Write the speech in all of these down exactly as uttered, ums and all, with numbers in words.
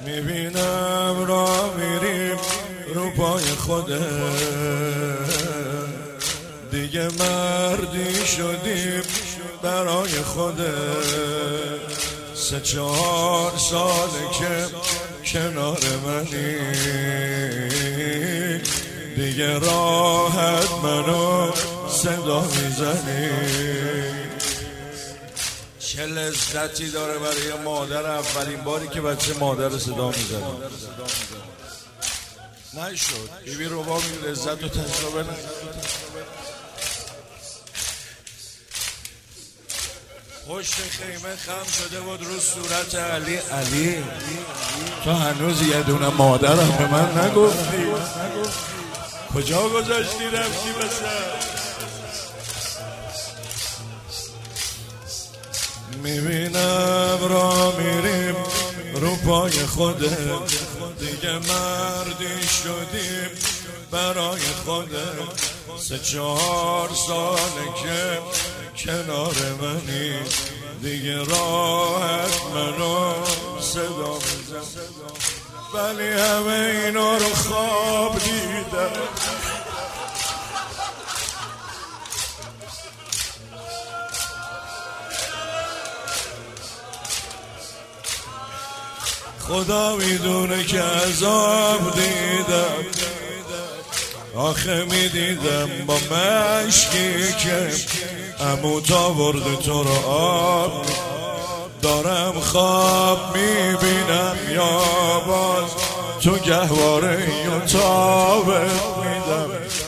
میبینم را میریم رو پای خوده، دیگه مردی شدیم برای خوده. سه چهار ساله که کنار منی، دیگه راحت منو صدا میزنی. چه لذتی داره برای مادر اولین باری که بچه مادر صدا میزنه. نشد بیبی رباب این لذت رو تجربه نکرد. پشت خیمه خم شده بود رو صورت علی. علی تو هنوز یه دونه مادرم به من نگفتی، کجا گذاشتی رفتی بسر؟ میبینم را میریم رو پای خوده، دیگه مردی شدیم برای خوده. سه چهار ساله که کنار منی، دیگه راحت منو صدا میزن. ولی همه اینا رو خواب دیدم، خدا میدونه که عذاب دیدم. آخه میدیدم با مشکی که عموت آورده تو رو آب. دارم خواب میبینم یا باز تو گهواره یا تابت میدم.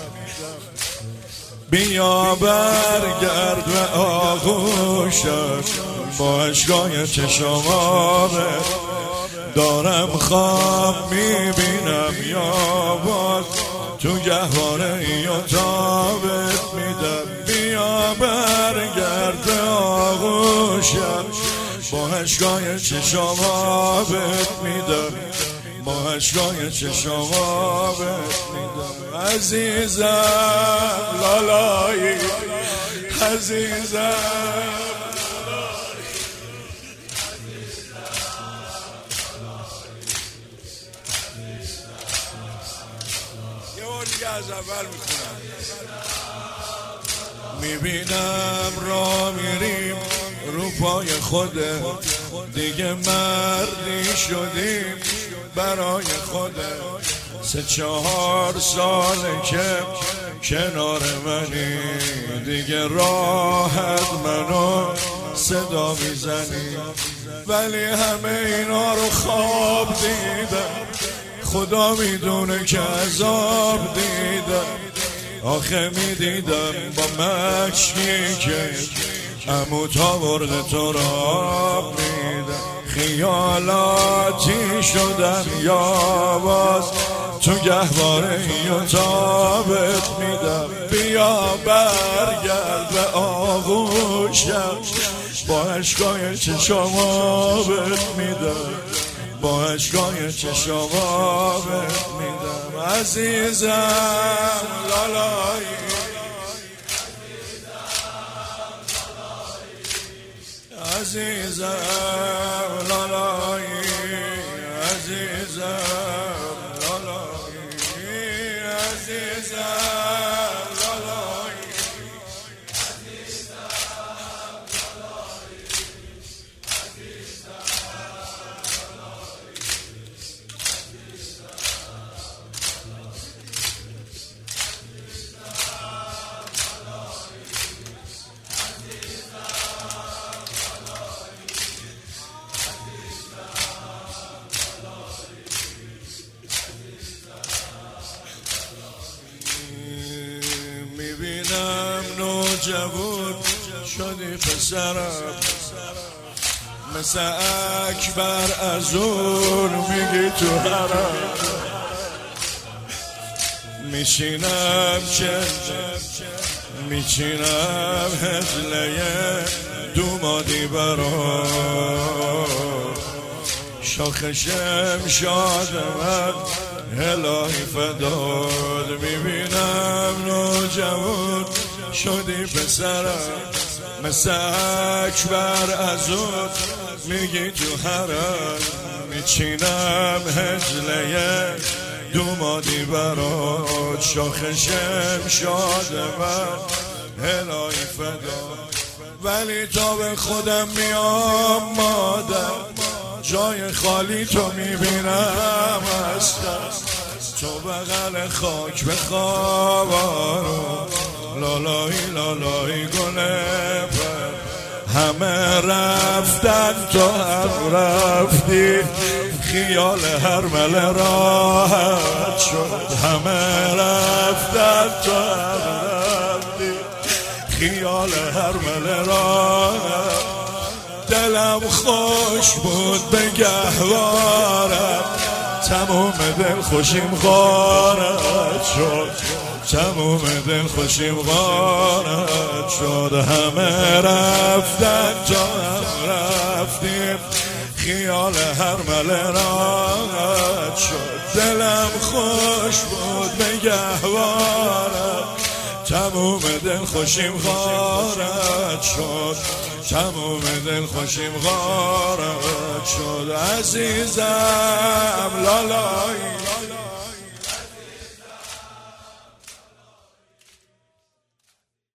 بیا برگرد و آغوشم با اشکای چشم آبت. دارم خواب میبینم یا باز تو گهواره یا تابت میدم. بیا برگرد آغوشم با اشکای چشم آبت میدم. با اشکای چشم آبت میدم. عزیزم لالایی، عزیزم از اول میخونم. میبینم را میریم رو پای خوده، دیگه مردی شدیم برای خوده. سه چهار ساله که کنار منی، دیگه راحت منو صدا میزنی. ولی همه اینا رو خواب دیدم، خدا میدونه که عذاب دیدم. آخه میدیدم با مشکی که عموت آورده تو رو آب میدم. خیالاتی شدم یا باز تو گهواره یا تابت میدم. بیا برگرد و آغوشم با اشکای چشم آبت میدم. با اشکای چشم آبت میدم. عزیزم لالایی، عزیزم لالایی، عزیزم لالایی، عزیزم لالایی. میبینم نوجوان شدی پسرم، مثل اکبر از اون میگی تو حرم. میشینم چه میچینم هزله دومادی برا شاخشم شادم الهی فداد. میبینم نوجوان شدی پسرم، مثل اکبر از اون میگی تو حرم. میچینم هجله دومادی برات شاخ شمشاد من الهی فدا، ولی تا به خودم میام مادر جای خالی تو میبینم هستم، تو بغل خاک به خوابارو لالایی لالایی گله پر همه رفتن تو هم رفتی، خیال هر مل راحت شد همه رفتن تو هم رفتی، خیال هر مل راحت، دلم خوش بود به گهوارم تموم دل خوشیم غارت شد، تموم دل خوشیم غارت شد، همه رفتن تا هم رفتیم، خیال هر مل راحت شد، دلم خوش بود به گهوارم تموم دل خوشیم غارت شد، تموم دل خوشیم غارت شد، عزیزم لالایی